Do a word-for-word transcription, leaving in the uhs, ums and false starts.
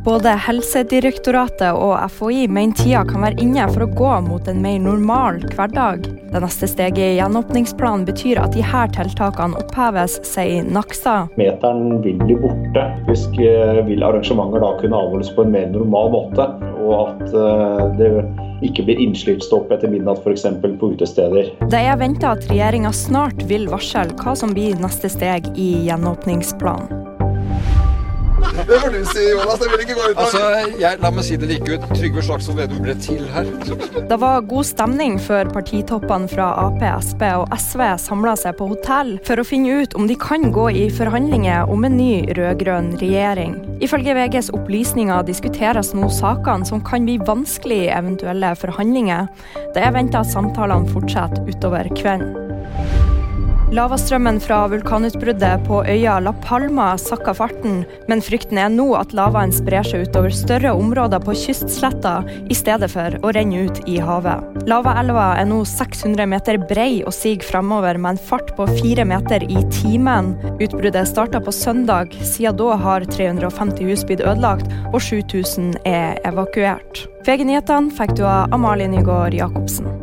Både Helsedirektoratet og F H I mener tida kan være inne for å gå mot en mer normal hverdag. Det neste steget i gjenåpningsplanen betyr at de her tiltakene oppheves, sier Nakstad. Meteren vil bli borte. Faktisk vil arrangementer da kunne avholdes på en mer normal måte, og at det ikke blir innslippsstopp etter midnatt, for eksempel på utesteder. Det er ventet at regjeringen snart vil varsle hva som blir neste steg i gjenåpningsplanen. Det får du si, Jonas. Jeg vil ikke gå ut. Altså, jeg, la meg si det like ut. Trygve Slagsvold Vedum ble til her. Det var god stemning før partitoppene fra A P, S P og S V samlet seg på hotell for å finne ut om de kan gå i forhandlinger om en ny rød-grønn regjering. Ifølge V G's opplysninger diskuteres nå sakene som kan bli vanskelig i eventuelle forhandlinger. Det er ventet at samtalene fortsetter utover kvelden. Lavastrømmen fra vulkanutbruddet på øya La Palma sakka farten, men frykten er nå at lavaen sprer seg utover større områder på kystsletta i stedet for å renne ut i havet. Lavaelva er nå seks hundre meter brei og siger fremover med en fart på fire meter i timen. Utbruddet startet på søndag, siden da har tre hundre og femti hus blitt ødelagt og sju tusen er evakuert. V G-nyhetene fikk du av Amalie Nygaard Jakobsen.